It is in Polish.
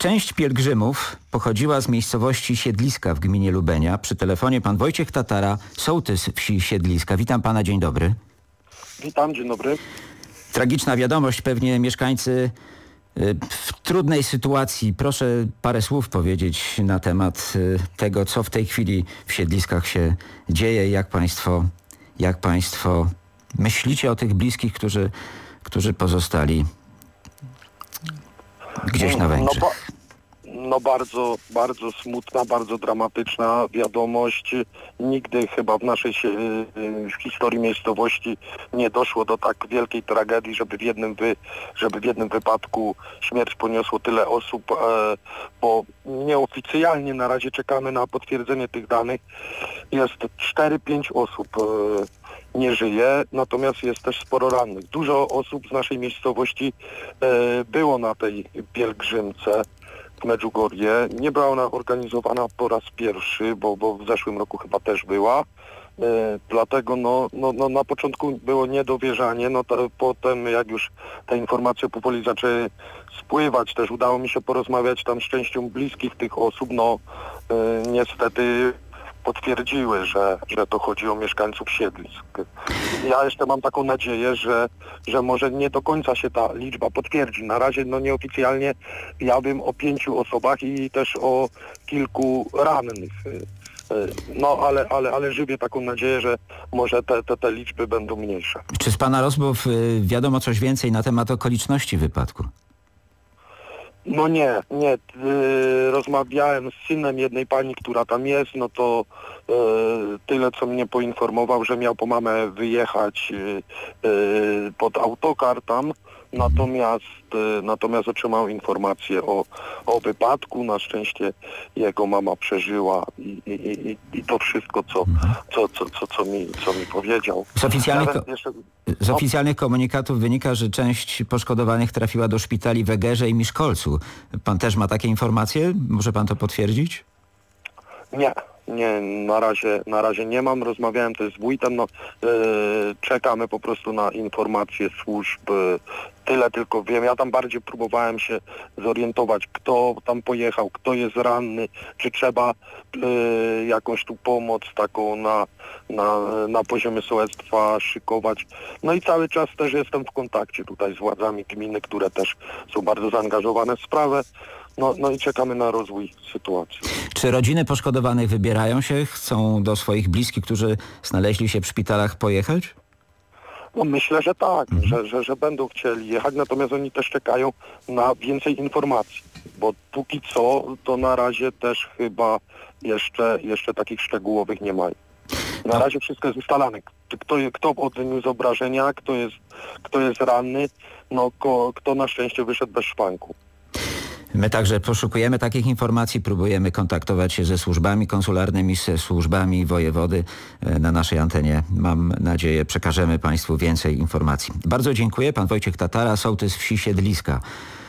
Część pielgrzymów pochodziła z miejscowości Siedliska w gminie Lubenia. Przy telefonie pan Wojciech Tatara, sołtys wsi Siedliska. Witam pana, dzień dobry. Witam, dzień dobry. Tragiczna wiadomość, pewnie mieszkańcy w trudnej sytuacji. Proszę parę słów powiedzieć na temat tego, co w tej chwili w Siedliskach się dzieje. Jak państwo myślicie o tych bliskich, którzy pozostali gdzieś na Węgrzech? Bardzo, bardzo smutna, bardzo dramatyczna wiadomość. Nigdy chyba w naszej w historii miejscowości nie doszło do tak wielkiej tragedii, żeby w jednym wypadku śmierć poniosło tyle osób, bo nieoficjalnie na razie czekamy na potwierdzenie tych danych. Jest 4-5 osób nie żyje, natomiast jest też sporo rannych. Dużo osób z naszej miejscowości było na tej pielgrzymce w Medjugorje. Nie była ona organizowana po raz pierwszy, bo w zeszłym roku chyba też była. Dlatego na początku było niedowierzanie, potem jak już te informacje powoli zaczęły spływać, też udało mi się porozmawiać tam z częścią bliskich tych osób, niestety potwierdziły, że to chodzi o mieszkańców Siedlisk. Ja jeszcze mam taką nadzieję, że może nie do końca się ta liczba potwierdzi. Na razie nieoficjalnie ja wiem o 5 osobach i też o kilku rannych. Ale żywię taką nadzieję, że może te liczby będą mniejsze. Czy z pana rozmów wiadomo coś więcej na temat okoliczności wypadku? No nie. Rozmawiałem z synem jednej pani, która tam jest, tyle co mnie poinformował, że miał po mamę wyjechać pod autokar tam, natomiast otrzymał informację o wypadku. Na szczęście jego mama przeżyła i to wszystko, co mi powiedział. Z oficjalnych komunikatów wynika, że część poszkodowanych trafiła do szpitali w Egerze i Miszkolcu. Pan też ma takie informacje? Może pan to potwierdzić? Nie, na razie nie mam. Rozmawiałem też z wójtem, czekamy po prostu na informacje służb. Tyle tylko wiem. Ja tam bardziej próbowałem się zorientować, kto tam pojechał, kto jest ranny, czy trzeba jakąś tu pomoc taką na poziomie sołectwa szykować. No i cały czas też jestem w kontakcie tutaj z władzami gminy, które też są bardzo zaangażowane w sprawę. No i czekamy na rozwój sytuacji. Czy rodziny poszkodowanych wybierają się, chcą do swoich bliskich, którzy znaleźli się w szpitalach, pojechać? No myślę, że tak, że będą chcieli jechać, natomiast oni też czekają na więcej informacji, bo póki co to na razie też chyba jeszcze takich szczegółowych nie mają. Na razie wszystko jest ustalane. Kto odniósł obrażenia, kto jest ranny, kto na szczęście wyszedł bez szwanku. My także poszukujemy takich informacji, próbujemy kontaktować się ze służbami konsularnymi, ze służbami wojewody. Na naszej antenie, mam nadzieję, przekażemy państwu więcej informacji. Bardzo dziękuję. Pan Wojciech Tatara, sołtys wsi Siedliska.